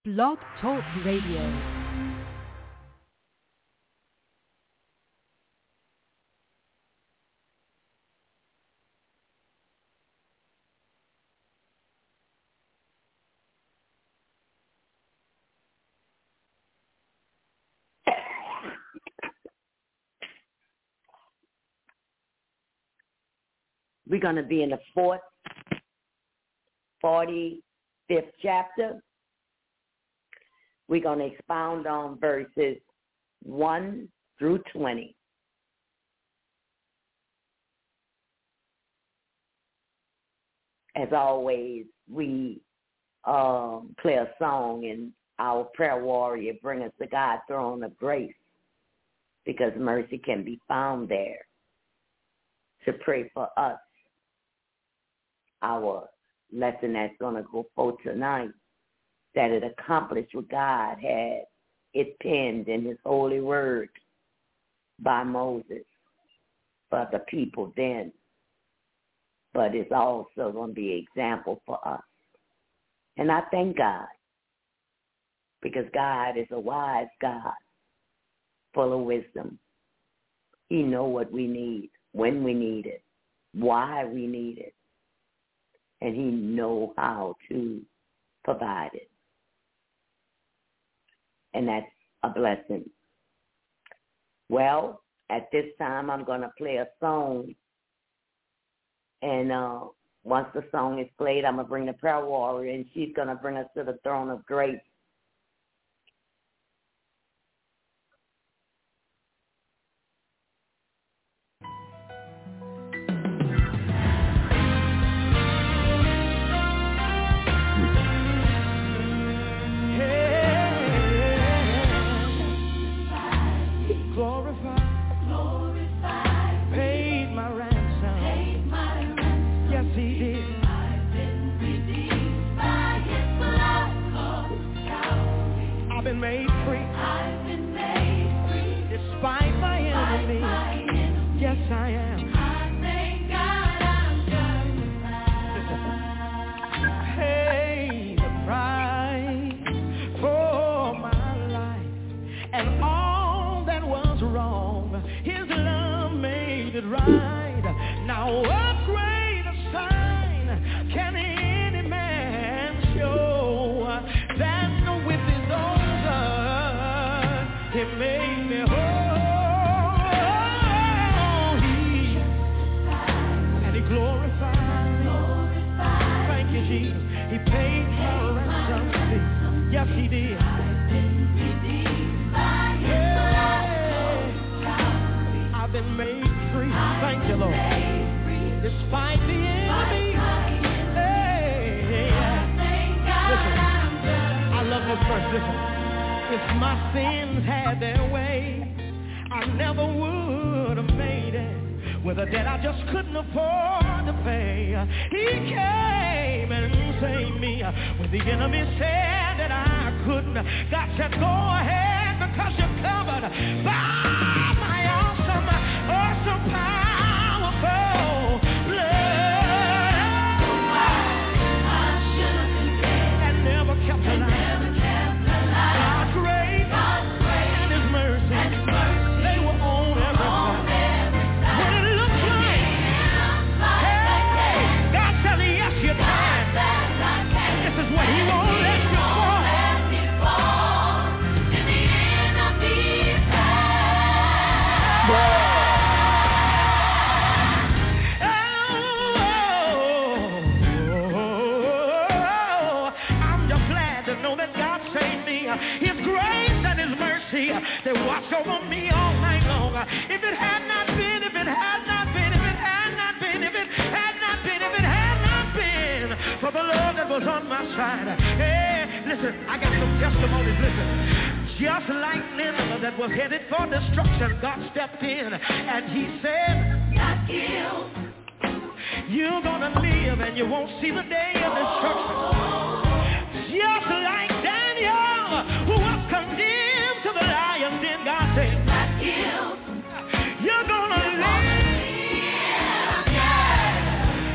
Blog Talk Radio. We're going to be in the 45th chapter. We're going to expound on verses 1 through 20. As always, we play a song, and our prayer warrior bring us to God's throne of grace, because mercy can be found there to pray for us. Our lesson that's going to go forth tonight, that it accomplished what God had it penned in his holy word by Moses for the people then. But it's also going to be an example for us. And I thank God, because God is a wise God, full of wisdom. He knows what we need, when we need it, why we need it, and he knows how to provide it. And that's a blessing. Well, at this time, I'm going to play a song. And once the song is played, I'm going to bring the prayer warrior, and she's going to bring us to the throne of grace.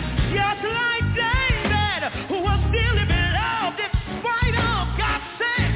Just like David, who was dearly beloved in spite of God said,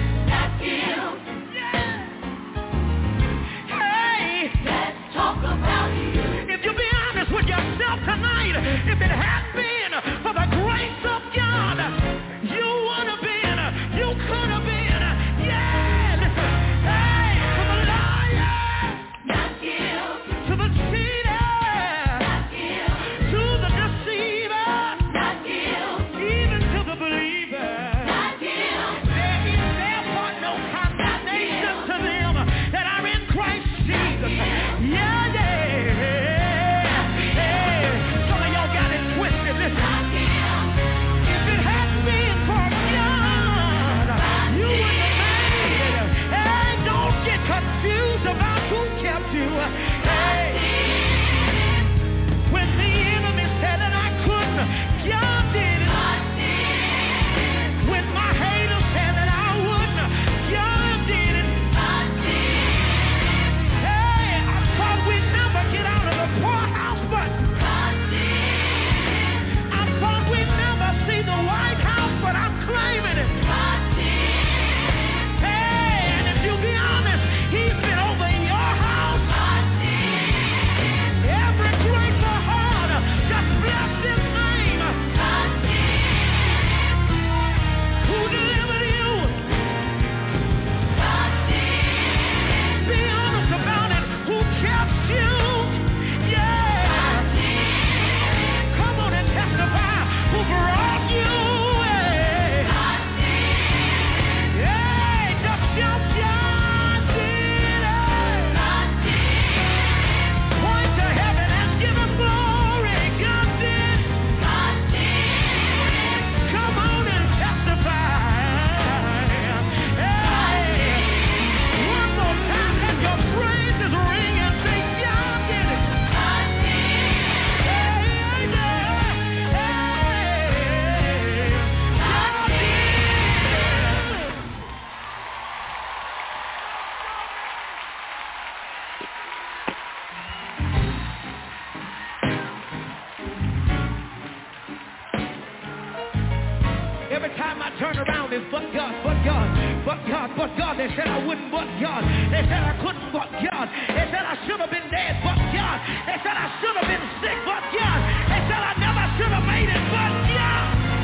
but God. They said I wouldn't, but God. They said I couldn't, but God. They said I should have been dead, but God. They said I should have been sick, but God. They said I never should have made it, but God.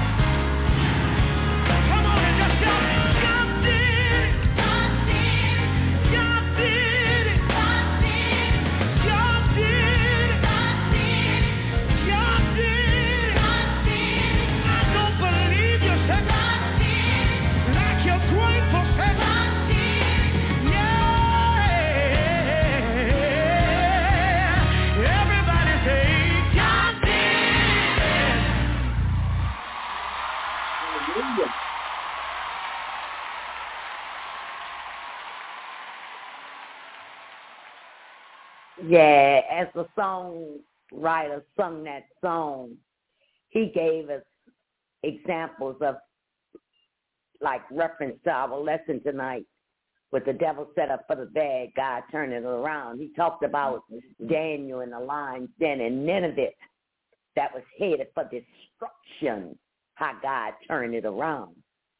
Come on and just shout it. God did it. God did it. God did it. God did it. God did it. God did it. God did it. God did it. I don't believe you said God did it. Like you're grateful, said God did it. Yeah. Everybody say God did it. Hallelujah. Yeah, as the songwriter sung that song, he gave us examples of, like, reference to our lesson tonight, with the devil set up for the bad, God turned it around. He talked about Daniel in the lion's den and Nineveh that was headed for destruction, how God turned it around.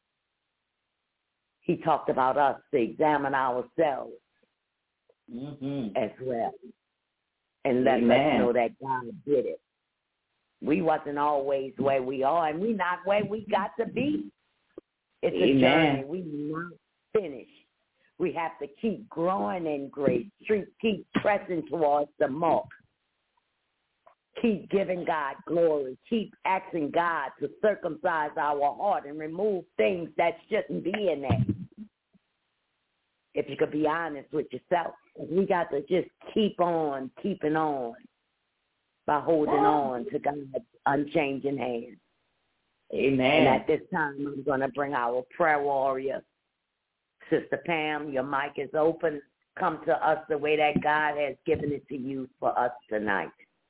He talked about us to examine ourselves as well, and let us know that God did it. We wasn't always where we are, and we not where we got to be. It's a journey. We not finished. We have to keep growing in grace, keep pressing towards the mark, keep giving God glory, keep asking God to circumcise our heart and remove things that shouldn't be in there. If you could be honest with yourself, we got to just keep on keeping on by holding on to God's unchanging hand. Amen. And at this time, I'm going to bring our prayer warrior, Sister Pam. Your mic is open. Come to us the way that God has given it to you for us tonight.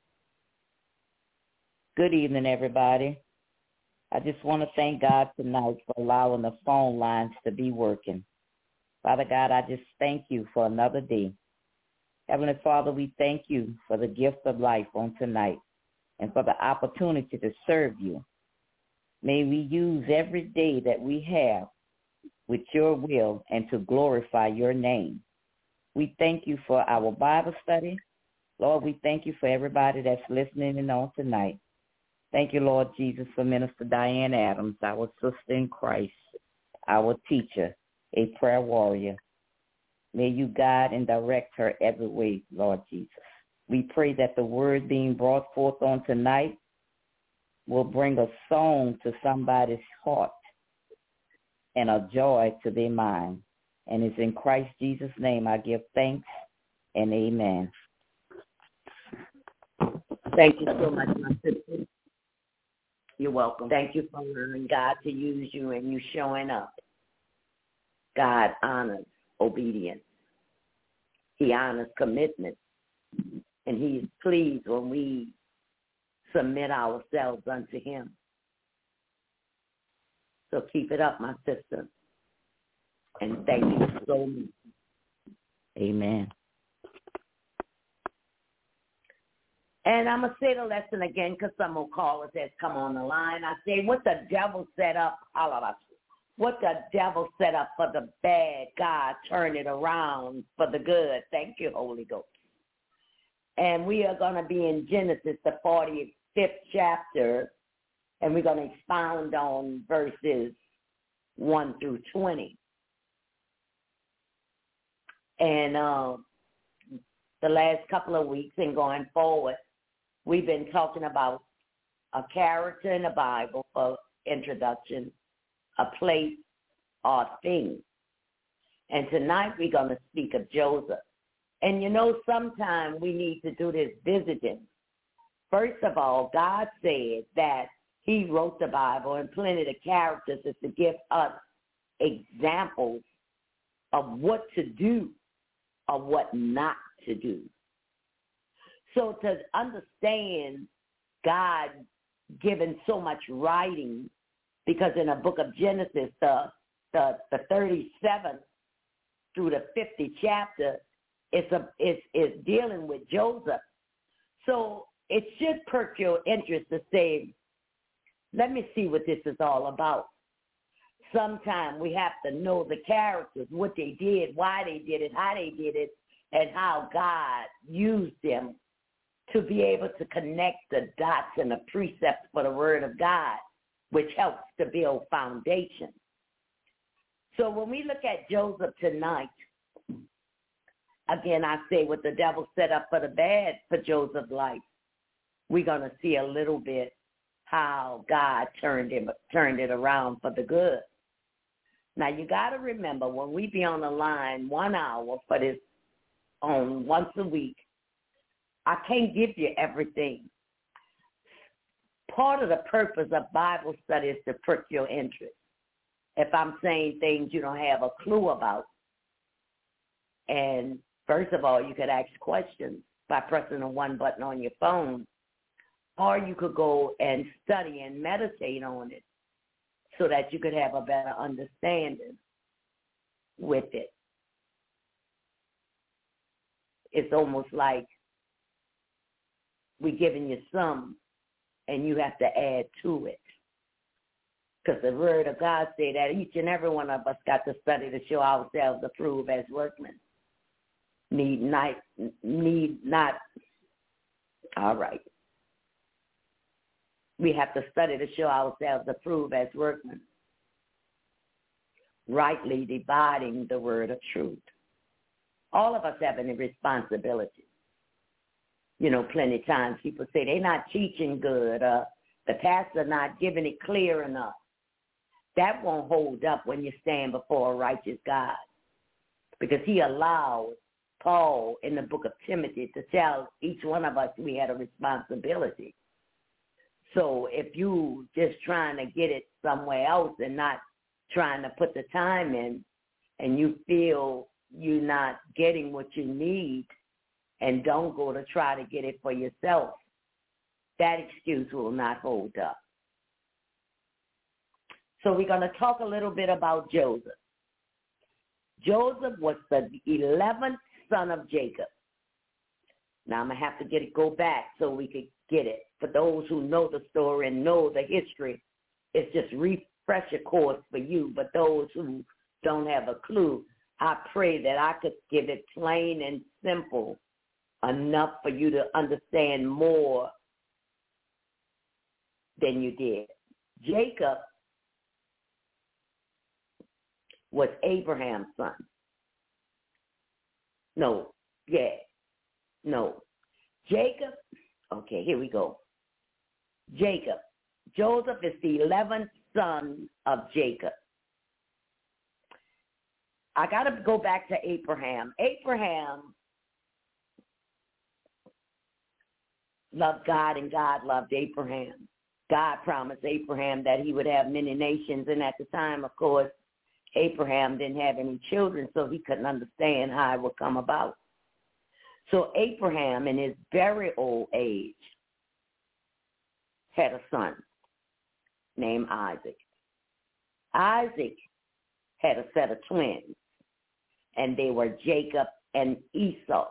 Good evening, everybody. I just want to thank God tonight for allowing the phone lines to be working. Father God, I just thank you for another day. Heavenly Father, we thank you for the gift of life on tonight and for the opportunity to serve you. May we use every day that we have with your will and to glorify your name. We thank you for our Bible study. Lord, we thank you for everybody that's listening in on tonight. Thank you, Lord Jesus, for Minister Diane Adams, our sister in Christ, our teacher, a prayer warrior. May you guide and direct her every way, Lord Jesus. We pray that the word being brought forth on tonight will bring a song to somebody's heart and a joy to their mind. And it's in Christ Jesus' name I give thanks and amen. Thank you so much, my sister. You're welcome. Thank you for allowing God to use you and you showing up. God honors obedience. He honors commitment. And he is pleased when we submit ourselves unto him. So keep it up, my sister. And thank you so much. Amen. And I'm going to say the lesson again because some more callers has come on the line. I say, what the devil set up, what the devil set up for the bad, God turned it around for the good. Thank you, Holy Ghost. And we are going to be in Genesis, the 45th chapter, and we're going to expound on verses 1 through 20. And the last couple of weeks and going forward, we've been talking about a character in the Bible for introduction, a place or thing. And tonight we're going to speak of Joseph. And you know, sometimes we need to do this visiting. First of all, God said that he wrote the Bible and plenty of characters is to give us examples of what to do or what not to do. So to understand God giving so much writing, because in the book of Genesis, the 37th through the 50th chapter is dealing with Joseph. So it should perk your interest to say, let me see what this is all about. sometimes we have to know the characters, what they did, why they did it, how they did it, and how God used them to be able to connect the dots and the precepts for the Word of God, which helps to build foundation. So when we look at Joseph tonight, again, I say what the devil set up for the bad for Joseph's life, we're going to see a little bit how God turned it around for the good. Now, you got to remember, when we be on the line 1 hour for this on once a week, I can't give you everything. Part of the purpose of Bible study is to prick your interest. If I'm saying things you don't have a clue about, and first of all, you could ask questions by pressing the one button on your phone, or you could go and study and meditate on it so that you could have a better understanding with it. It's almost like we're giving you some, and you have to add to it. Because the Word of God say that each and every one of us got to study to show ourselves approved as workmen. Need not. All right. We have to study to show ourselves approved as workmen, rightly dividing the word of truth. All of us have a responsibility. You know, plenty of times people say they're not teaching good, the pastor not giving it clear enough. That won't hold up when you stand before a righteous God, because he allowed Paul in the book of Timothy to tell each one of us we had a responsibility. So if you just trying to get it somewhere else and not trying to put the time in, and you feel you're not getting what you need and don't go to try to get it for yourself, that excuse will not hold up. So we're going to talk a little bit about Joseph. Joseph was the 11th son of Jacob. Now I'm going to have to go back so we could get it. For those who know the story and know the history, it's just refresher course for you. But those who don't have a clue, I pray that I could give it plain and simple enough for you to understand more than you did. Jacob was Abraham's son. Jacob, okay, here we go. Jacob. Joseph is the 11th son of Jacob. I got to go back to Abraham. Abraham loved God, and God loved Abraham. God promised Abraham that he would have many nations, and at the time, of course, Abraham didn't have any children, so he couldn't understand how it would come about. So Abraham, in his very old age, had a son named Isaac. Isaac had a set of twins, and they were Jacob and Esau.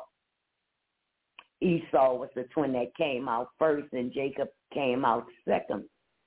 Esau was the twin that came out first, and Jacob came out second.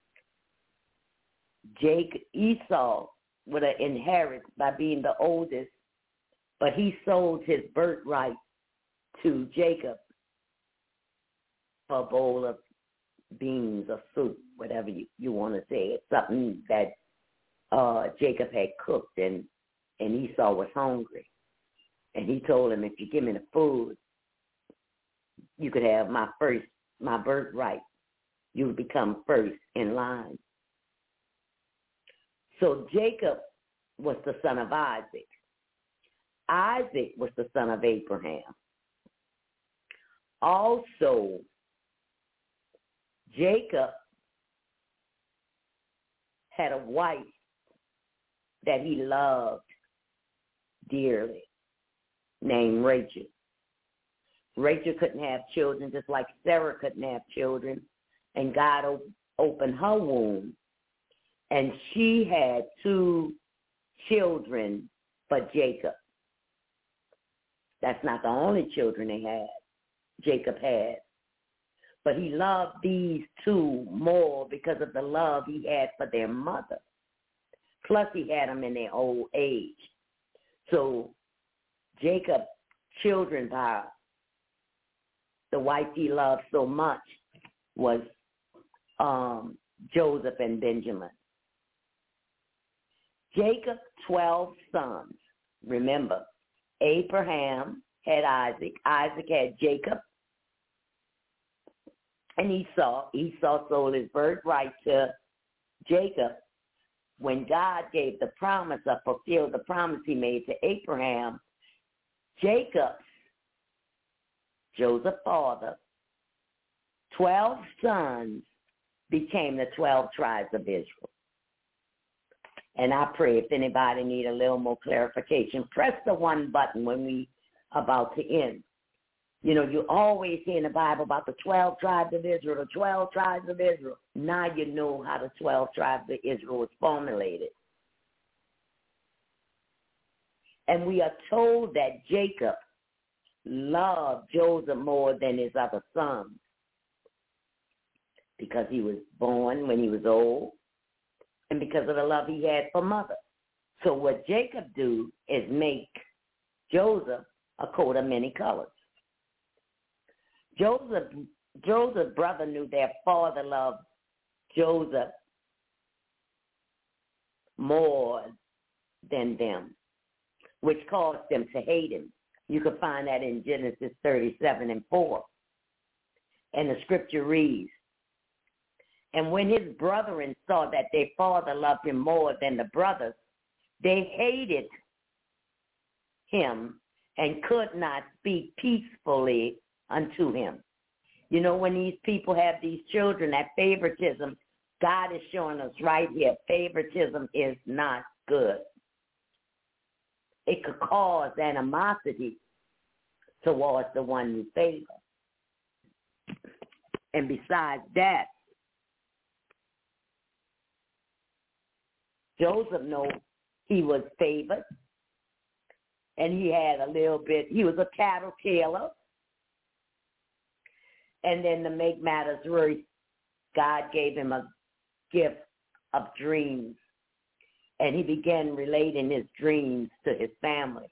Esau would have inherited by being the oldest, but he sold his birthright to Jacob for a bowl of beans or soup, whatever you want to say. It's something that Jacob had cooked, and Esau was hungry. And he told him, if you give me the food, you could have my birthright. You would become first in line. So Jacob was the son of Isaac. Isaac was the son of Abraham. Also, Jacob had a wife that he loved dearly named Rachel. Rachel couldn't have children, just like Sarah couldn't have children, and God opened her womb, and she had 2 children for Jacob. That's not the only children Jacob had. But he loved these 2 more because of the love he had for their mother. Plus, he had them in their old age. So Jacob's children by the wife he loved so much was Joseph and Benjamin. Jacob's 12 sons. Remember, Abraham had Isaac. Isaac had Jacob and Esau. Esau sold his birthright to Jacob. When God gave the promise or fulfilled the promise he made to Abraham, Jacob's, Joseph's father, 12 sons became the 12 tribes of Israel. And I pray if anybody need a little more clarification, press the one button when we about to end. You know, you always hear in the Bible about the 12 tribes of Israel, the 12 tribes of Israel. Now you know how the 12 tribes of Israel was formulated. And we are told that Jacob loved Joseph more than his other sons because he was born when he was old and because of the love he had for mother. So what Jacob do is make Joseph a coat of many colors. Joseph's brother knew their father loved Joseph more than them, which caused them to hate him. You can find that in Genesis 37:4. And the scripture reads, and when his brethren saw that their father loved him more than the brothers, they hated him and could not speak peacefully unto him. You know, when these people have these children, that favoritism, God is showing us right here, favoritism is not good. It could cause animosity towards the one you favor. And besides that, Joseph knew he was favored, and he had a little bit, he was a tattletale. And then to make matters worse, God gave him a gift of dreams, and he began relating his dreams to his family.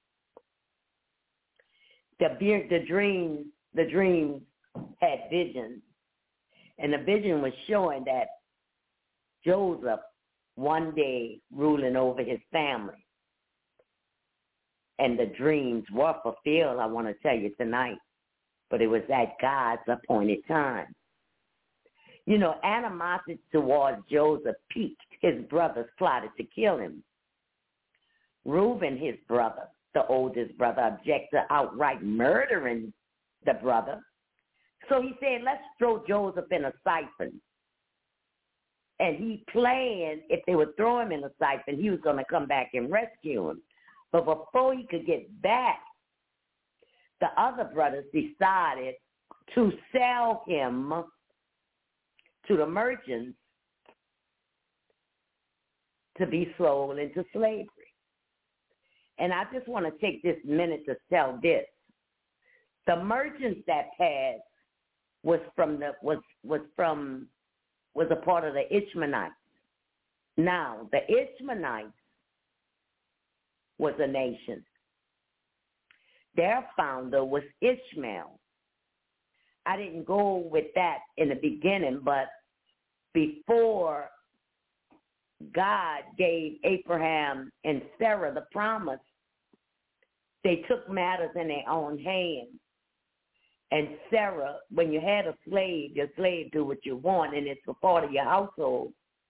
The dreams had visions, and the vision was showing that Joseph one day ruling over his family. And the dreams were fulfilled, I want to tell you tonight. But it was at God's appointed time. You know, animosity towards Joseph peaked. His brothers plotted to kill him. Reuben, his brother, the oldest brother, objected to outright murdering the brother. So he said, let's throw Joseph in a siphon. And he planned if they would throw him in a siphon, he was going to come back and rescue him. But before he could get back, the other brothers decided to sell him to the merchants to be sold into slavery. And I just want to take this minute to tell this. The merchants that passed was a part of the Ishmaelites. Now, the Ishmaelites was a nation. Their founder was Ishmael. I didn't go with that in the beginning, but before God gave Abraham and Sarah the promise, they took matters in their own hands. And Sarah, when you had a slave, your slave do what you want, and it's a part of your household.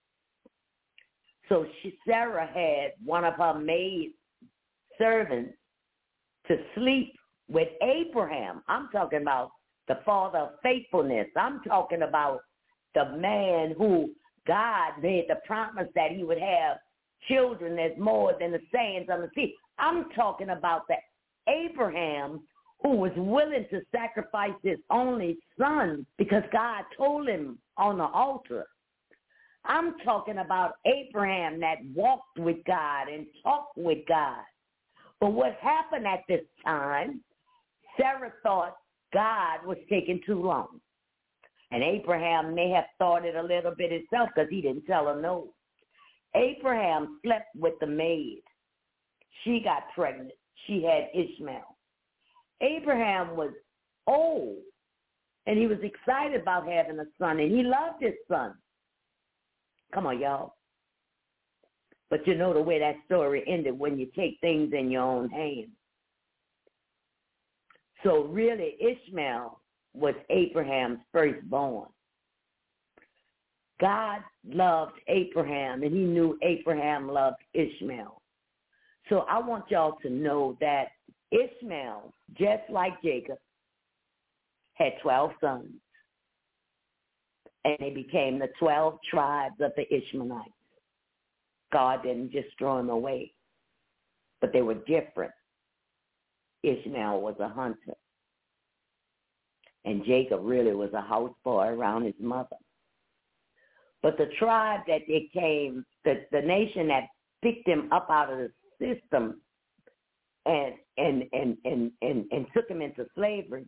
So Sarah had one of her maid servants to sleep with Abraham. I'm talking about the father of faithfulness. I'm talking about the man who God made the promise that he would have children that's more than the sands on the sea. I'm talking about the Abraham who was willing to sacrifice his only son because God told him on the altar. I'm talking about Abraham that walked with God and talked with God. But what happened at this time, Sarah thought God was taking too long. And Abraham may have thought it a little bit himself because he didn't tell her no. Abraham slept with the maid. She got pregnant. She had Ishmael. Abraham was old, and he was excited about having a son, and he loved his son. Come on, y'all. But you know the way that story ended, when you take things in your own hands. So really, Ishmael was Abraham's firstborn. God loved Abraham, and he knew Abraham loved Ishmael. So I want y'all to know that Ishmael, just like Jacob, had 12 sons. And they became the 12 tribes of the Ishmaelites. God didn't just throw them away, but they were different. Ishmael was a hunter, and Jacob really was a houseboy around his mother. But the tribe that they came, the nation that picked them up out of the system and took them into slavery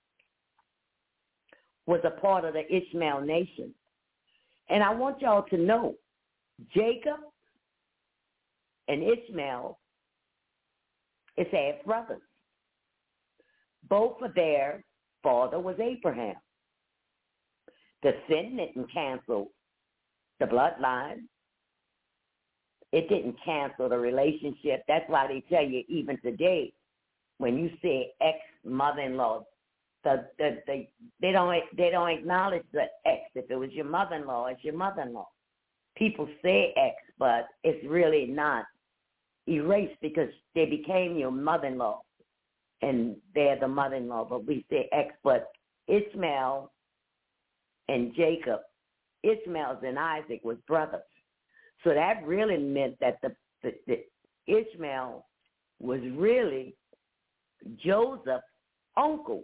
was a part of the Ishmael nation. And I want y'all to know, Jacob and Ishmael is half brothers. Both of their father was Abraham. The sin didn't cancel the bloodline. It didn't cancel the relationship. That's why they tell you even today, when you say ex-mother-in-law, they don't acknowledge the ex. If it was your mother-in-law, it's your mother-in-law. People say ex, but it's really not erased because they became your mother-in-law, and they're the mother-in-law. But we say ex. But Ishmael and Jacob, Ishmael and Isaac was brothers. So that really meant that the Ishmael was really Joseph's uncle.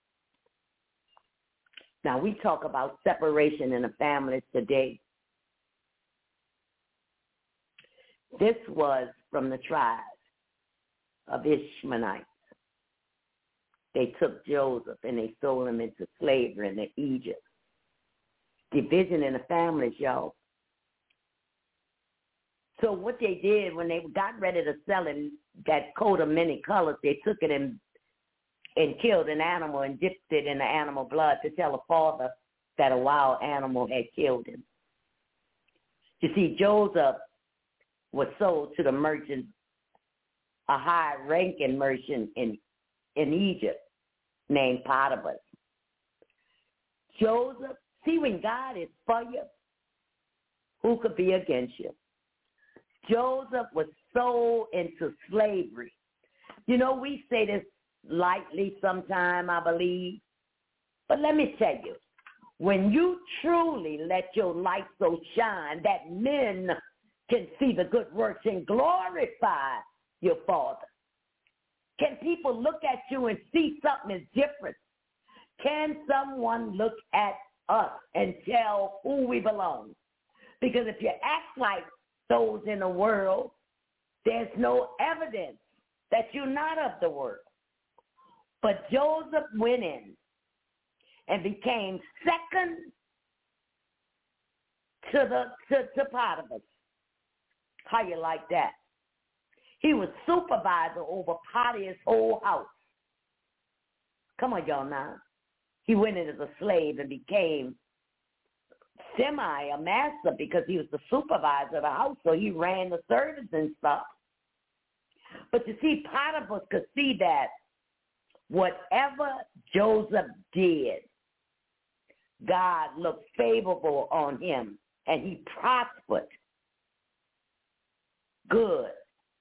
Now, we talk about separation in the families today. This was from the tribe of Ishmaelites. They took Joseph and they sold him into slavery in Egypt. Division in the families, y'all. So what they did when they got ready to sell him that coat of many colors, they took it and killed an animal and dipped it in the animal blood to tell the father that a wild animal had killed him. You see, Joseph was sold to the merchant, a high-ranking merchant in Egypt named Potiphar. Joseph, see, when God is for you, who could be against you? Joseph was sold into slavery. You know, we say this lightly sometime, I believe. But let me tell you, when you truly let your light so shine that men can see the good works and glorify your Father, can people look at you and see something is different? Can someone look at us and tell who we belong? Because if you act like those in the world, there's no evidence that you're not of the world. But Joseph went in and became second to Potiphar. How you like that? He was supervisor over Potiphar's whole house. Come on, y'all now. He went in as a slave and became a master because he was the supervisor of the house, so he ran the servants and stuff. But you see, Potiphar could see that whatever Joseph did, God looked favorable on him, and he prospered. Good.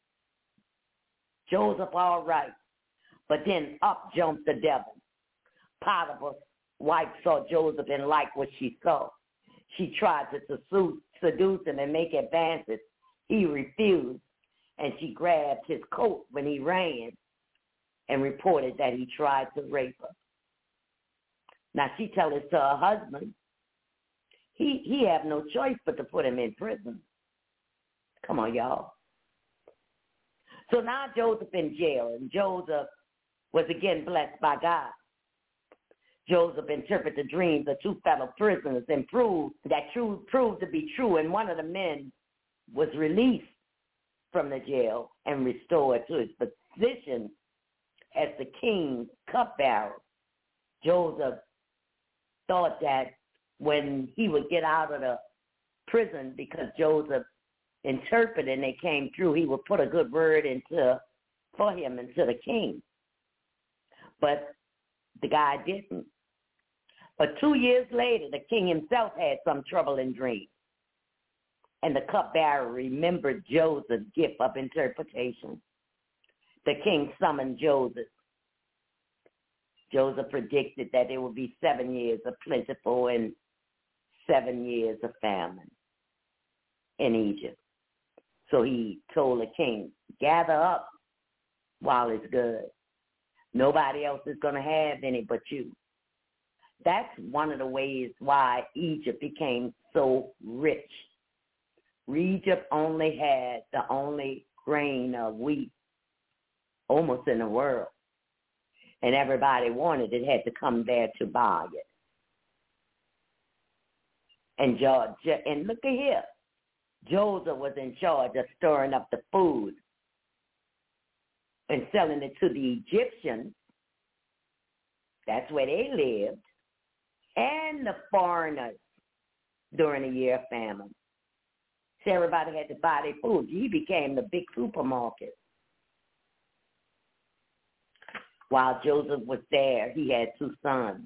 Joseph, all right. But then up jumped the devil. Potiphar's wife saw Joseph and liked what she saw. She tried to seduce him and make advances. He refused, and she grabbed his coat when he ran and reported that he tried to rape her. Now, she tells it to her husband. He have no choice but to put him in prison. Come on, y'all. So now Joseph in jail, and Joseph was again blessed by God. Joseph interpreted the dreams of two fellow prisoners and proved to be true. And one of the men was released from the jail and restored to his position as the king's cupbearer. Joseph thought that when he would get out of the prison, because Joseph interpreted and they came through, he would put a good word for him into the king. But the guy didn't. But 2 years later, the king himself had some trouble in dreams. And the cupbearer remembered Joseph's gift of interpretation. The king summoned Joseph. Joseph predicted that there would be 7 years of plentiful and 7 years of famine in Egypt. So he told the king, gather up while it's good. Nobody else is going to have any but you. That's one of the ways why Egypt became so rich. Egypt only had the only grain of wheat almost in the world. And everybody wanted it, had to come there to buy it. And look at here. Joseph was in charge of storing up the food and selling it to the Egyptians. That's where they lived. And the foreigners during a year of famine. So everybody had to buy their food. He became the big supermarket. While Joseph was there, he had 2 sons,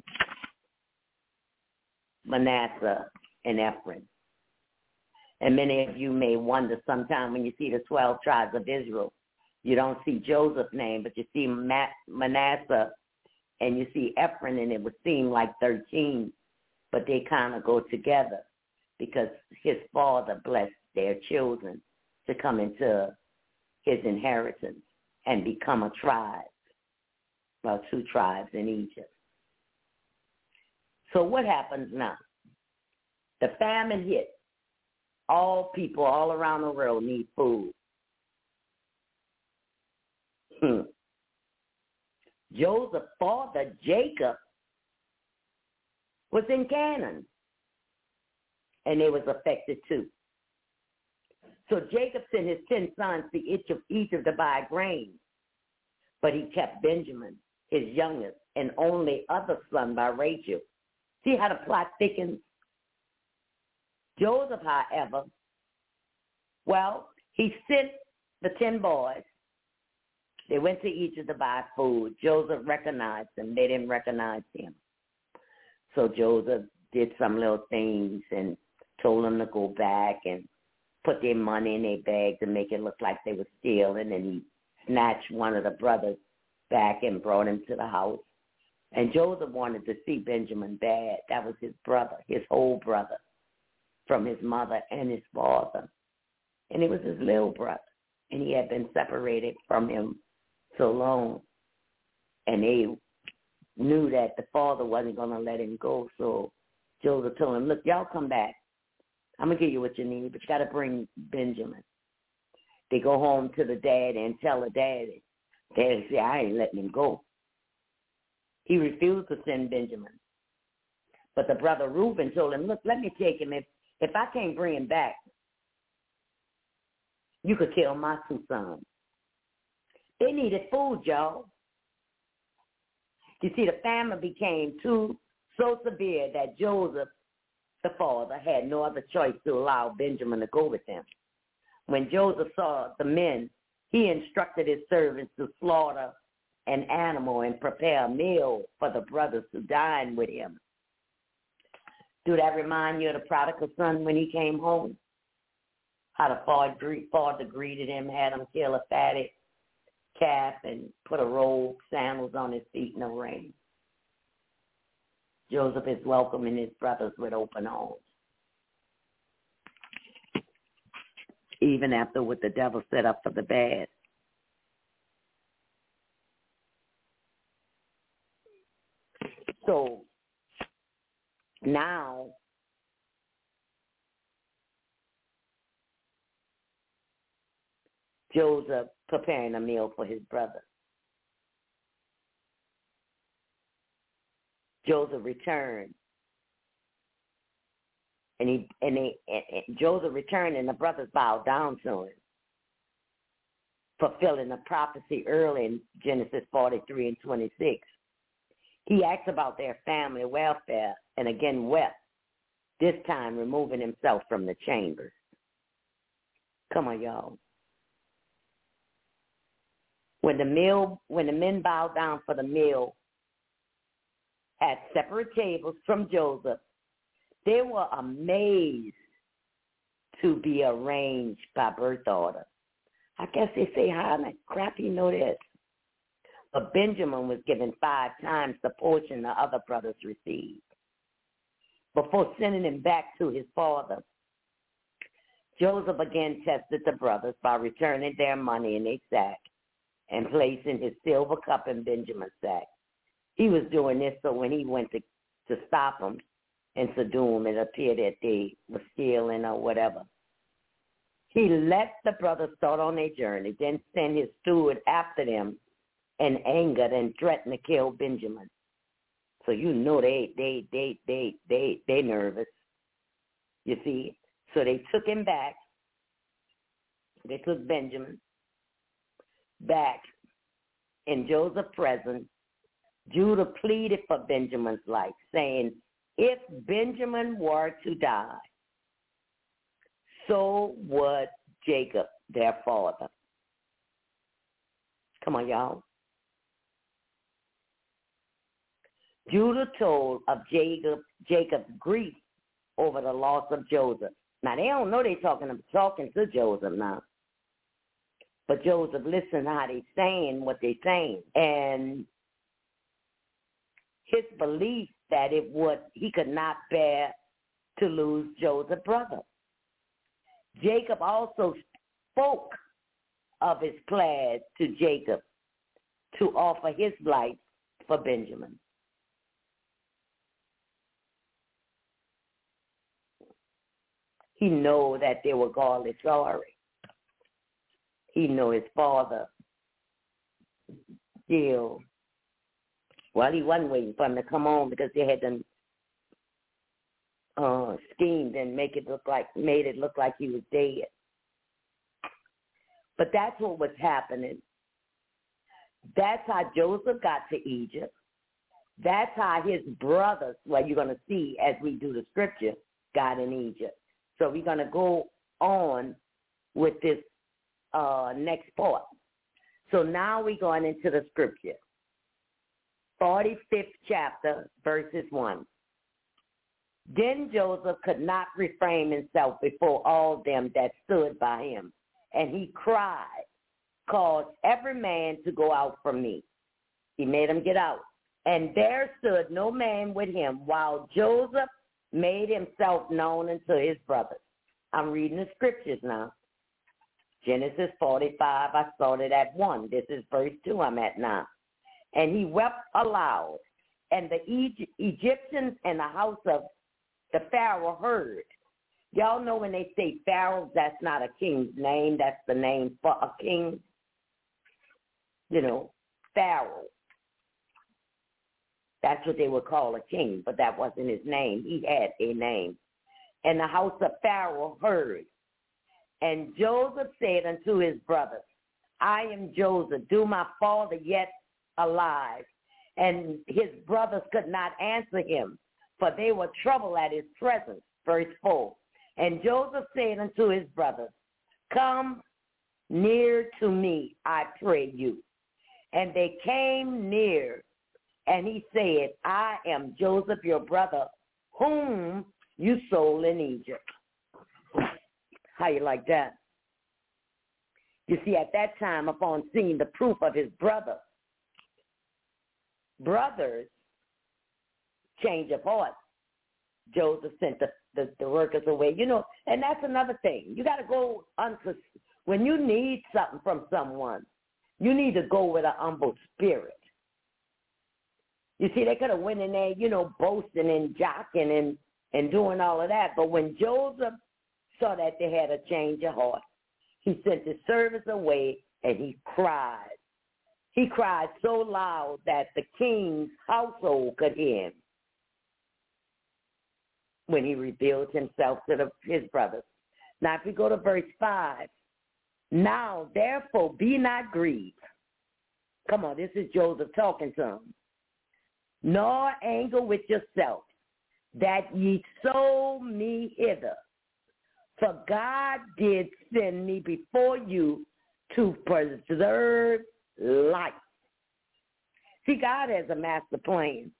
Manasseh and Ephraim. And many of you may wonder sometime when you see the 12 tribes of Israel, you don't see Joseph's name, but you see Manasseh and you see Ephraim, and it would seem like 13, but they kind of go together because his father blessed their children to come into his inheritance and become a tribe. Well, 2 tribes in Egypt. So what happens now? The famine hit. All people all around the world need food. Joseph's father, Jacob, was in Canaan, and they was affected too. So Jacob sent his 10 sons to Egypt to buy grain, but he kept Benjamin, his youngest and only other son by Rachel. See how the plot thickens? Joseph, however, he sent the 10 boys. They went to Egypt to buy food. Joseph recognized them. They didn't recognize him. So Joseph did some little things and told them to go back and put their money in their bags and make it look like they were stealing. And he snatched one of the brothers back and brought him to the house. And Joseph wanted to see Benjamin bad. That was his brother, his whole brother, from his mother and his father. And it was his little brother. And he had been separated from him so long. And they knew that the father wasn't going to let him go. So Joseph told him, look, y'all come back. I'm going to give you what you need, but you got to bring Benjamin. They go home to the daddy and tell the daddy. Daddy said, I ain't letting him go. He refused to send Benjamin. But the brother Reuben told him, look, let me take him. If I can't bring him back, you could kill my 2 sons. They needed food, y'all. You see, the famine became so severe that Joseph, the father, had no other choice to allow Benjamin to go with him. When Joseph saw the men, he instructed his servants to slaughter an animal and prepare a meal for the brothers to dine with him. Do that remind you of the prodigal son when he came home? How the father greeted him, had him kill a fatted calf and put a robe, sandals on his feet, no ring. Joseph is welcoming his brothers with open arms. Even after what the devil set up for the bad. So now Joseph preparing a meal for his brother. Joseph returned And Joseph returned, and the brothers bowed down to him, fulfilling the prophecy early in Genesis 43 and 26. He asked about their family welfare and again wept, this time removing himself from the chambers. Come on, y'all. When the men bowed down for the meal at separate tables from Joseph, they were amazed to be arranged by birth order. I guess they say, how in the crap you know this? But Benjamin was given 5 times the portion the other brothers received. Before sending him back to his father, Joseph again tested the brothers by returning their money in their sack and placing his silver cup in Benjamin's sack. He was doing this so when he went to stop them and subdue them, it appeared that they were stealing or whatever. He let the brothers start on their journey, then sent his steward after them and angered and threatened to kill Benjamin. So you know they nervous. You see? So they took him back. They took Benjamin back in Joseph's presence. Judah pleaded for Benjamin's life, saying, if Benjamin were to die, so would Jacob, their father. Come on, y'all. Judah told of Jacob's grief over the loss of Joseph. Now, they don't know they're talking to Joseph now. But Joseph, listen how they saying what they saying. And his belief that he could not bear to lose Joseph's brother. Jacob also spoke of his pledge to Jacob to offer his life for Benjamin. He know that they were godly sorry. He know his father still. Well, he wasn't waiting for him to come on because they had done schemed and made it look like he was dead. But that's what was happening. That's how Joseph got to Egypt. That's how his brothers, well, you're going to see as we do the scripture, got in Egypt. So we're going to go on with this next part. So now we're going into the scripture. 45th chapter, verses 1. Then Joseph could not refrain himself before all them that stood by him, and he cried, cause every man to go out from me. He made them get out. And there stood no man with him, while Joseph made himself known unto his brothers. I'm reading the scriptures now. Genesis 45, I started at 1. This is verse 2 I'm at now. And he wept aloud, and the Egyptians and the house of the Pharaoh heard. Y'all know when they say Pharaoh, that's not a king's name. That's the name for a king. You know, Pharaoh. That's what they would call a king, but that wasn't his name. He had a name. And the house of Pharaoh heard. And Joseph said unto his brothers, I am Joseph. Do my father yet alive? And his brothers could not answer him, for they were troubled at his presence. Verse 4. And Joseph said unto his brothers, come near to me, I pray you. And they came near, and he said, I am Joseph, your brother, whom you sold in Egypt. How you like that? You see, at that time, upon seeing the proof of his brothers change of heart, Joseph sent the workers away. You know, and that's another thing. You got to go when you need something from someone, you need to go with an humble spirit. You see, they could have went in there, you know, boasting and jocking and doing all of that. But when Joseph saw that they had a change of heart, he sent his servants away and he cried. He cried so loud that the king's household could hear him. when he revealed himself to his brothers. Now, if we go to verse 5, now, therefore, be not grieved. Come on, this is Joseph talking to him. Nor anger with yourself, that ye sold me hither. For God did send me before you to preserve life. See, God has a master plan.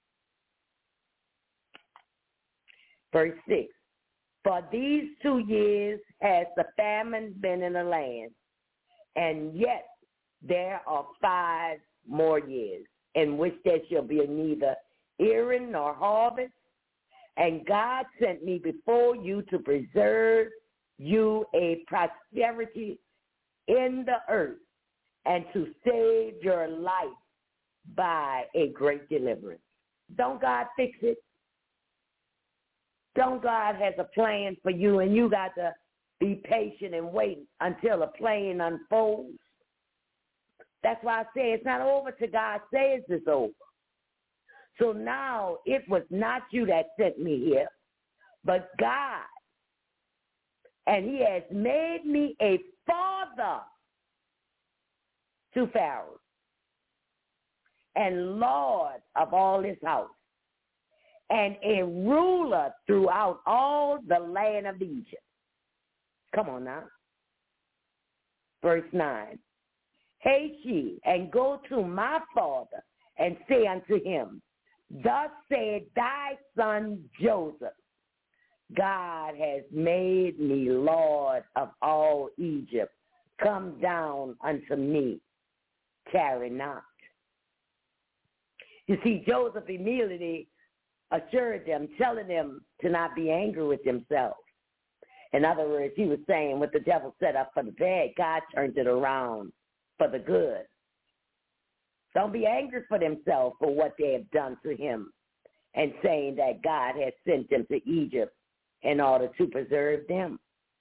Verse 6, for these 2 years has the famine been in the land, and yet there are 5 more years in which there shall be neither earing nor harvest. And God sent me before you to preserve you a prosperity in the earth and to save your life by a great deliverance. Don't God fix it? Don't God has a plan for you, and you got to be patient and wait until a plan unfolds? That's why I say it's not over till God says it's over. So now it was not you that sent me here, but God. And he has made me a father to Pharaoh and Lord of all his house and a ruler throughout all the land of Egypt. Come on now. Verse 9. Haste ye and go to my father and say unto him, thus said thy son Joseph, God has made me Lord of all Egypt. Come down unto me, tarry not. You see, Joseph immediately assured them, telling them to not be angry with themselves. In other words, he was saying what the devil set up for the bad, God turned it around for the good. Don't be angry for themselves for what they have done to him, and saying that God has sent them to Egypt in order to preserve them.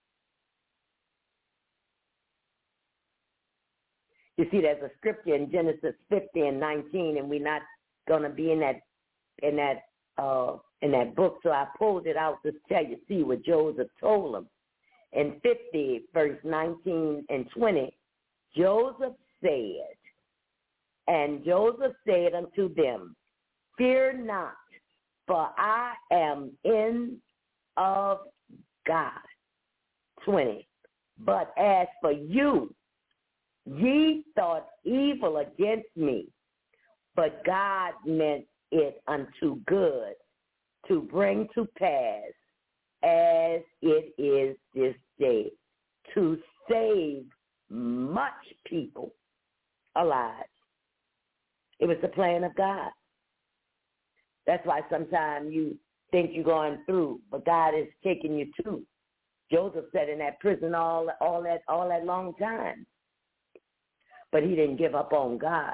You see, there's a scripture in Genesis 50 and 19, and we're not going to be in that book, so I pulled it out to tell you, see what Joseph told them. In 50, verse 19 and 20, Joseph said, and Joseph said unto them, fear not, for I am in of God. 20, but as for you, ye thought evil against me, but God meant it unto good, to bring to pass as it is this day, to save much people alive. It was the plan of God. That's why sometimes you think you're going through, but God is taking you to. Joseph sat in that prison all that long time, but he didn't give up on God.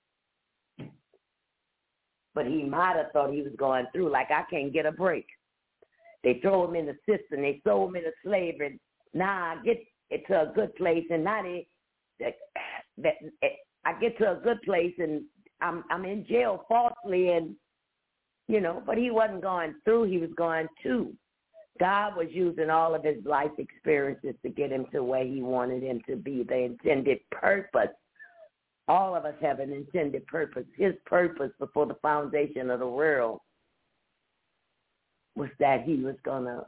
But he might have thought he was going through, like, I can't get a break. They throw him in the system. They sold him into slavery. Now I get to a good place, and now I get to a good place, and I'm in jail falsely, and, you know, but he wasn't going through. He was going to. God was using all of his life experiences to get him to where he wanted him to be, the intended purpose. All of us have an intended purpose. His purpose before the foundation of the world was that he was going to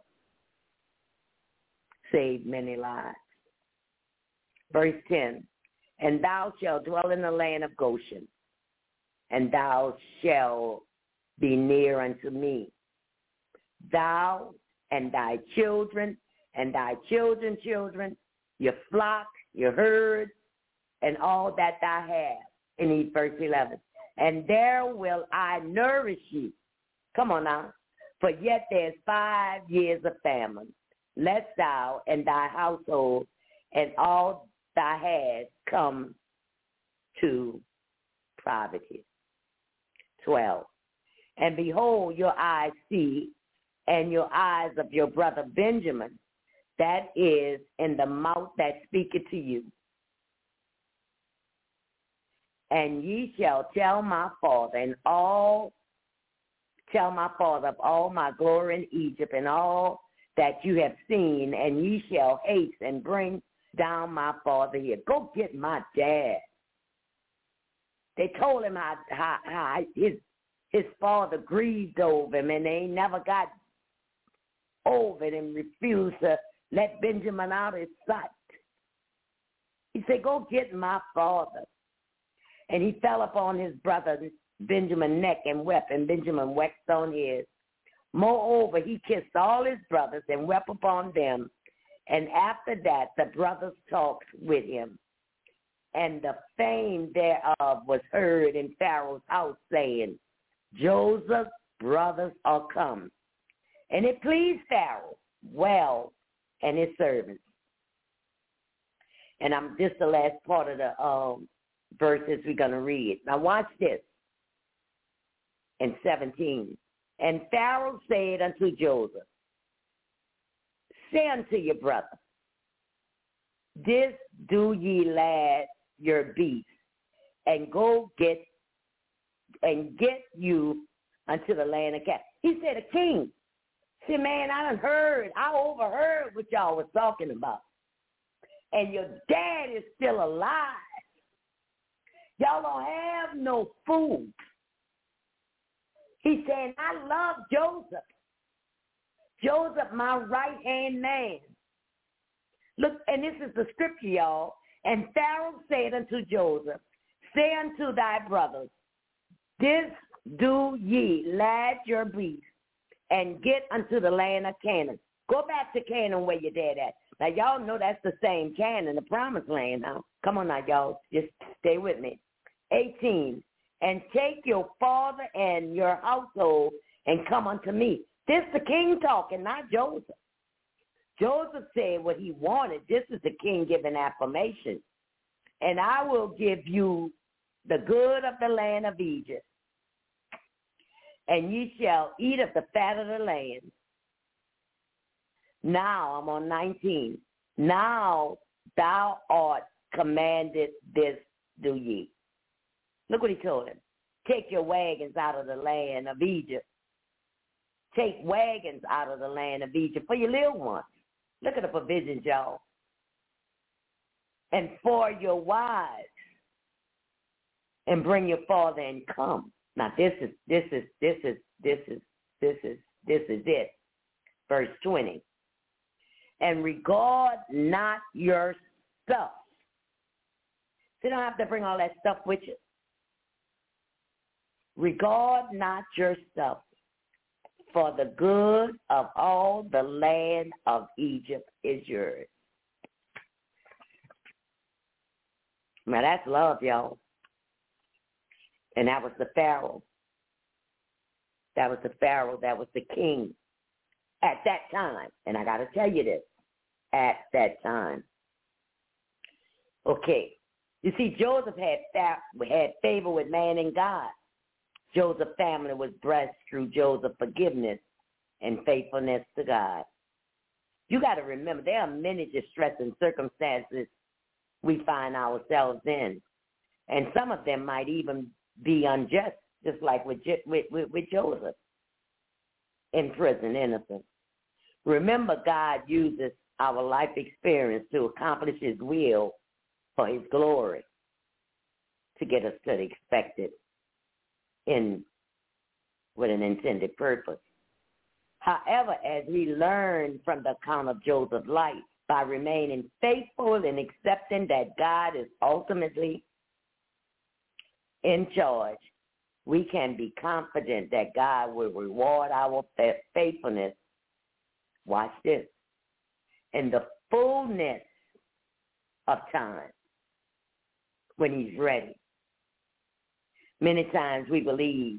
save many lives. Verse 10, and thou shalt dwell in the land of Goshen, and thou shalt be near unto me, thou and thy children, and thy children's children, your flock, your herd, and all that thou hast. In verse 11. And there will I nourish you. Come on now. For yet there's 5 years of famine. Lest thou and thy household and all thou hast come to poverty. 12. And behold, your eyes see, and your eyes of your brother Benjamin, that is in the mouth that speaketh to you. And ye shall tell my father, and all tell my father of all my glory in Egypt and all that you have seen, and ye shall haste and bring down my father here. Go get my dad. They told him how his father grieved over him, and they never got over it and refused to let Benjamin out of his sight. He said, go get my father. And he fell upon his brother Benjamin's neck and wept, and Benjamin wept on his. Moreover, he kissed all his brothers and wept upon them. And after that, the brothers talked with him. And the fame thereof was heard in Pharaoh's house, saying, Joseph's brothers are come. And it pleased Pharaoh well and his servants. And I'm just the last part of the verses we're going to read. Now watch this. In 17. And Pharaoh said unto Joseph, say unto your brother, this do ye lad your beast, and go get you unto the land of Canaan. He said, a king. See, man, I overheard what y'all was talking about. And your dad is still alive. Y'all don't have no food. He's saying, I love Joseph. Joseph, my right-hand man. Look, and this is the scripture, y'all. And Pharaoh said unto Joseph, say unto thy brothers, this do ye, lad your beast, and get unto the land of Canaan. Go back to Canaan where your dad at. Now, y'all know that's the same Canaan, the promised land now. Come on now, y'all. Just stay with me. 18. And take your father and your household and come unto me. This the king talking, not Joseph. Joseph said what he wanted. This is the king giving affirmation. And I will give you the good of the land of Egypt, and ye shall eat of the fat of the land. Now, I'm on 19. Now thou art commanded this do ye. Look what he told him. Take your wagons out of the land of Egypt. Take wagons out of the land of Egypt for your little ones. Look at the provisions, y'all. And for your wives. And bring your father and come. Now this is it. Verse 20. And regard not your stuff. So you don't have to bring all that stuff with you. Regard not your stuff, for the good of all the land of Egypt is yours. Now that's love, y'all. And that was the Pharaoh. That was the Pharaoh. That was the king at that time. And I got to tell you this, at that time. Okay. You see, Joseph had favor with man and God. Joseph's family was blessed through Joseph's forgiveness and faithfulness to God. You got to remember, there are many distressing circumstances we find ourselves in. And some of them might even be unjust, just like with Joseph in prison, innocent. Remember, God uses our life experience to accomplish his will for his glory, to get us to the expected in with an intended purpose. However, as we learn from the account of Joseph's life, by remaining faithful and accepting that God is ultimately in charge, we can be confident that God will reward our faithfulness. Watch this. In the fullness of time, when he's ready. Many times we believe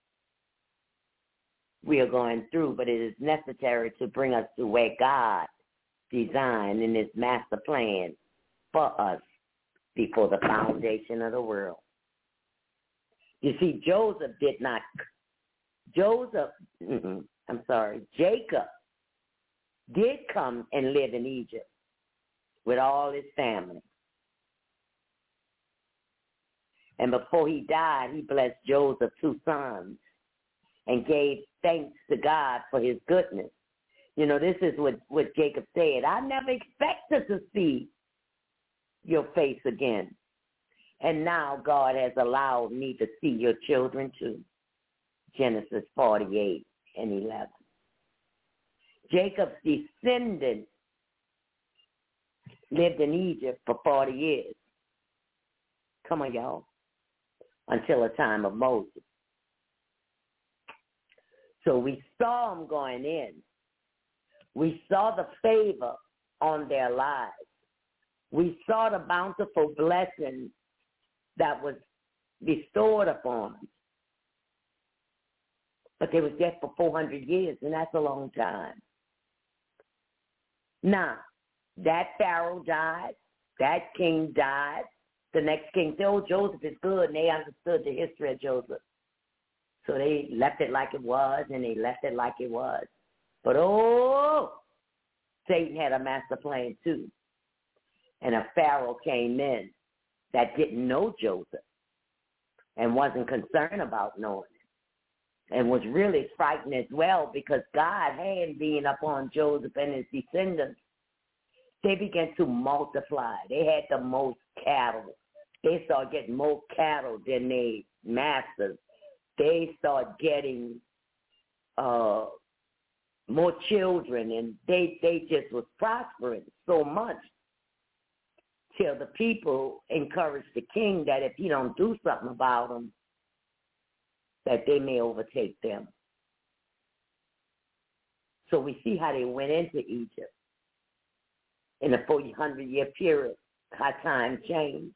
we are going through, but it is necessary to bring us to where God designed in his master plan for us before the foundation of the world. You see, Jacob did come and live in Egypt with all his family. And before he died, he blessed Joseph's 2 sons and gave thanks to God for his goodness. You know, this is what Jacob said. I never expected to see your face again. And now God has allowed me to see your children too. Genesis 48 and 11. Jacob's descendants lived in Egypt for 40 years. Come on, y'all. Until the time of Moses. So we saw them going in. We saw the favor on their lives. We saw the bountiful blessing that was bestowed upon them. But they was there for 400 years, and that's a long time. Now, that Pharaoh died. That king died. The next king said, oh, Joseph is good, and they understood the history of Joseph. So they left it like it was, and they left it like it was. But, Satan had a master plan too. And a Pharaoh came in that didn't know Joseph and wasn't concerned about knowing him and was really frightened as well because God had been upon Joseph and his descendants. They began to multiply. They had the most cattle. They started getting more cattle than their masters. They started getting more children, and they just was prospering so much till the people encouraged the king that if he don't do something about them, that they may overtake them. So we see how they went into Egypt in a 400-year period, how time changed.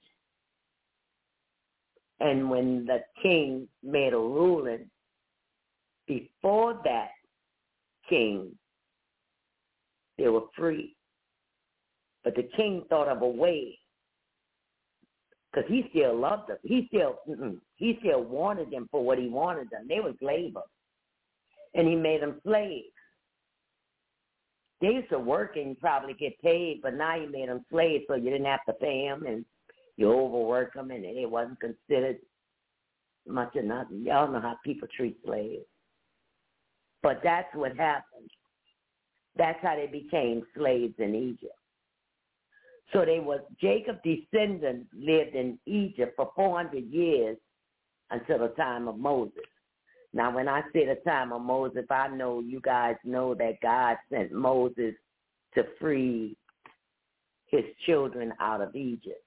And when the king made a ruling, before that king, they were free. But the king thought of a way, because he still loved them. He still wanted them for what he wanted them. They was labor. And he made them slaves. They used to work and probably get paid, but now you made them slaves so you didn't have to pay them, and you overwork them, and it wasn't considered much of nothing. Y'all know how people treat slaves. But that's what happened. That's how they became slaves in Egypt. So Jacob's descendants lived in Egypt for 400 years until the time of Moses. Now, when I say the time of Moses, I know you guys know that God sent Moses to free his children out of Egypt.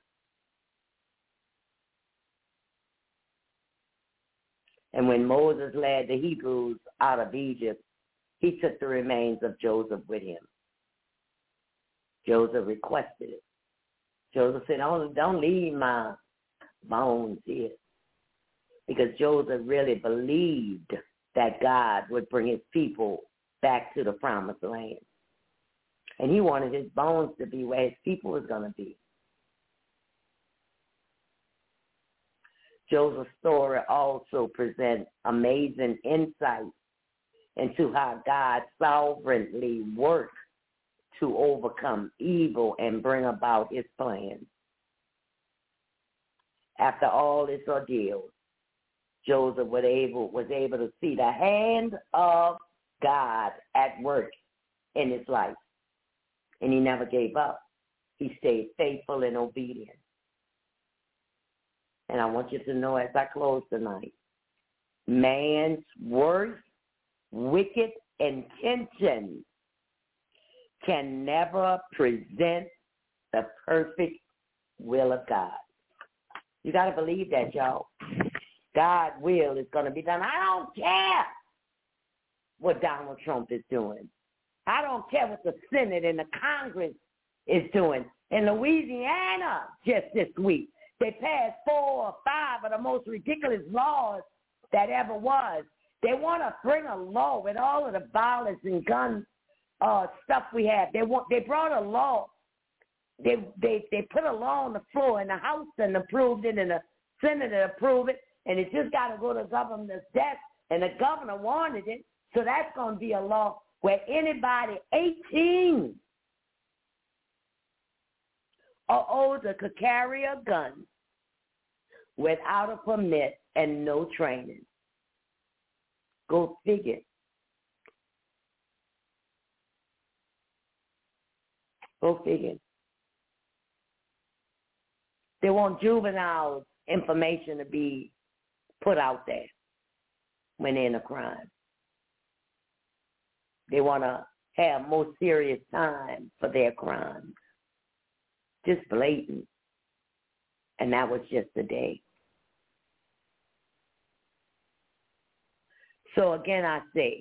And when Moses led the Hebrews out of Egypt, he took the remains of Joseph with him. Joseph requested it. Joseph said, don't leave my bones here. Because Joseph really believed that God would bring his people back to the promised land. And he wanted his bones to be where his people was going to be. Joseph's story also presents amazing insight into how God sovereignly worked to overcome evil and bring about his plans. After all this ordeal, Joseph was able to see the hand of God at work in his life. And he never gave up. He stayed faithful and obedient. And I want you to know as I close tonight, man's worst, wicked intentions can never present the perfect will of God. You got to believe that, y'all. God's will is going to be done. I don't care what Donald Trump is doing. I don't care what the Senate and the Congress is doing. In Louisiana, just this week, they passed 4 or 5 of the most ridiculous laws that ever was. They want to bring a law with all of the violence and gun stuff we have. They brought a law. They put a law on the floor in the House and approved it, and the Senate approved it, and it just got to go to the governor's desk, and the governor wanted it. So that's going to be a law where anybody 18 or older could carry a gun without a permit and no training. Go figure. Go figure. They want juvenile information to be put out there when they're in a crime. They want to have more serious time for their crimes. Just blatant. And that was just the day. So again, I say,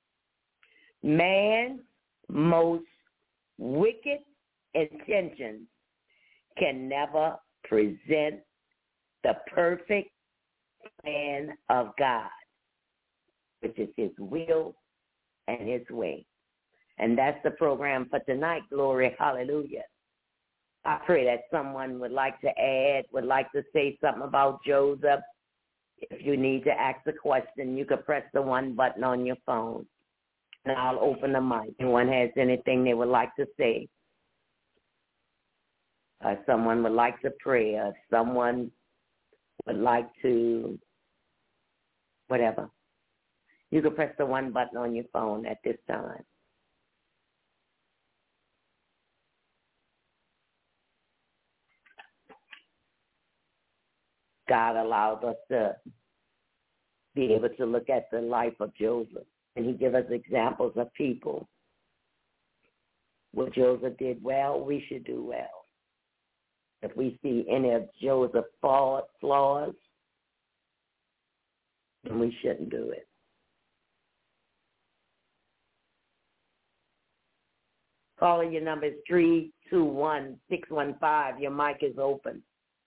man's most wicked intentions can never present the perfect plan of God, which is his will and his way. And that's the program for tonight. Glory, hallelujah. I pray that someone would like to add, would like to say something about Joseph. If you need to ask a question, you can press the 1 button on your phone, and I'll open the mic. If anyone has anything they would like to say, or someone would like to pray, or someone would like to whatever, you can press the 1 button on your phone at this time. God allowed us to be able to look at the life of Joseph, and he gave us examples of people. What Joseph did well, we should do well. If we see any of Joseph's flaws, then we shouldn't do it. Calling your number is 321-615. Your mic is open.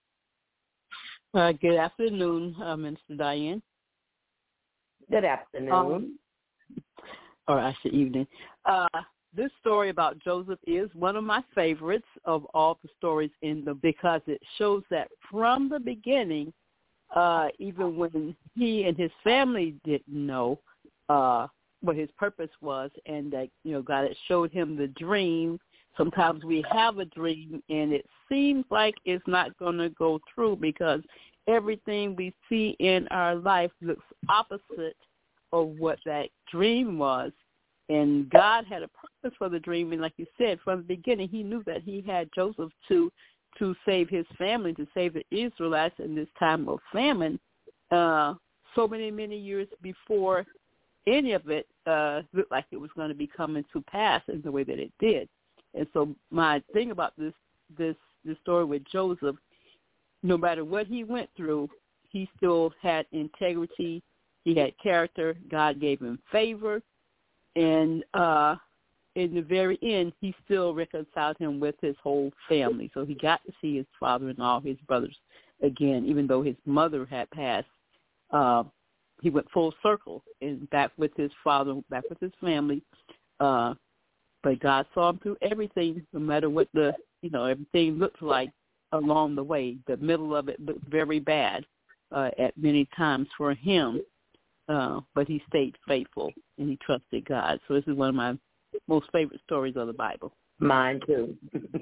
Good afternoon, Minister Diane. Good afternoon. Or I should evening. This story about Joseph is one of my favorites of all the stories because it shows that from the beginning, even when he and his family didn't know what his purpose was, and that God had showed him the dream. Sometimes we have a dream, and it seems like it's not going to go through because everything we see in our life looks opposite of what that dream was. And God had a purpose for the dream, and like you said, from the beginning, he knew that he had Joseph to save his family, to save the Israelites in this time of famine, so many years before any of it looked like it was going to be coming to pass in the way that it did. And so my thing about this story with Joseph, no matter what he went through, he still had integrity. He had character. God gave him favor. And in the very end, he still reconciled him with his whole family. So he got to see his father and all his brothers again, even though his mother had passed. He went full circle and back with his father, back with his family. But God saw him through everything, no matter what everything looked like along the way. The middle of it looked very bad at many times for him, but he stayed faithful and he trusted God. So this is one of my most favorite stories of the Bible. Mine too.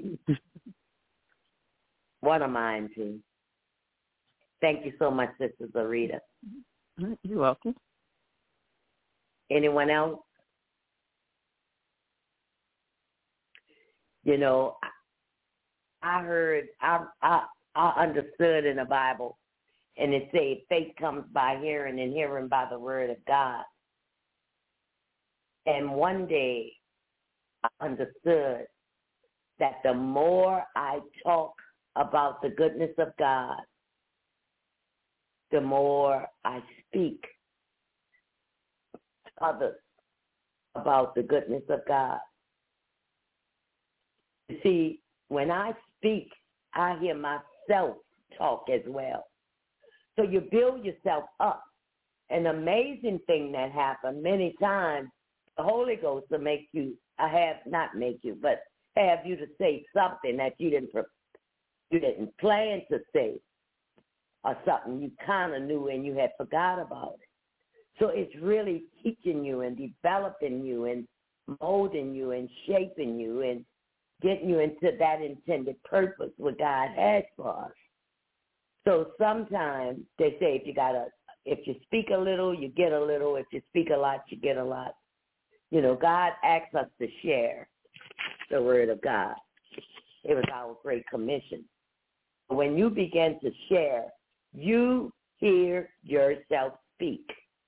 One of mine too. Thank you so much, Sister Zarita. You're welcome. Anyone else? I heard, I understood in the Bible, and it said faith comes by hearing and hearing by the word of God. And one day I understood that the more I talk about the goodness of God, the more I speak to others about the goodness of God. You see, when I speak, I hear myself talk as well. So you build yourself up. An amazing thing that happened many times, the Holy Ghost will make you, not make you, but have you to say something that you didn't plan to say, or something you kind of knew and you had forgot about it. So it's really teaching you and developing you and molding you and shaping you and getting you into that intended purpose what God has for us. So sometimes they say if you got a If you speak a little, you get a little. If you speak a lot, you get a lot. You know, God asks us to share the word of God. It was our great commission. When you begin to share, you hear yourself speak.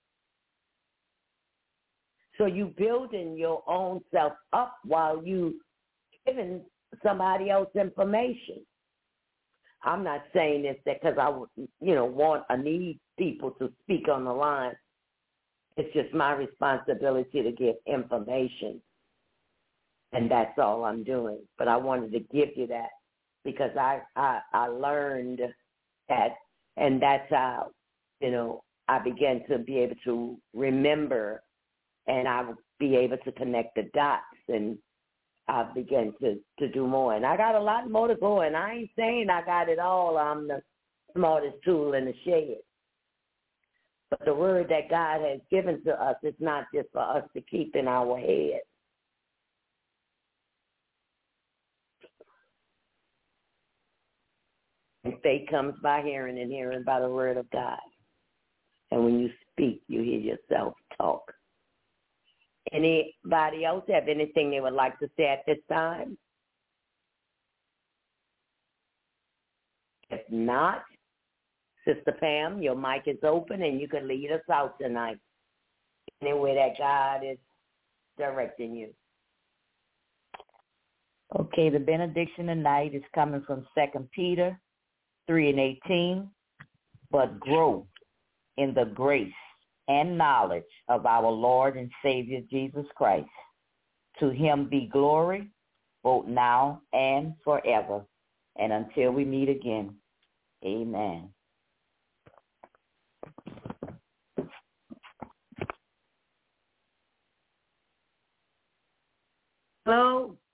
So you building your own self up while you giving somebody else information. I'm not saying this because I, need people to speak on the line. It's just my responsibility to give information, and that's all I'm doing. But I wanted to give you that because I learned that, and that's how, I began to be able to remember, and I would be able to connect the dots, and I began to do more. And I got a lot more to go, and I ain't saying I got it all. I'm the smartest tool in the shed. But the word that God has given to us is not just for us to keep in our head. And faith comes by hearing, and hearing by the word of God. And when you speak, you hear yourself talk. Anybody else have anything they would like to say at this time? If not, Sister Pam, your mic is open and you can lead us out tonight. Anywhere that God is directing you. Okay, the benediction tonight is coming from 2 Peter 3:18. But grow in the grace and knowledge of our Lord and Savior Jesus Christ. To him be glory, both now and forever. And until we meet again, amen. Hello?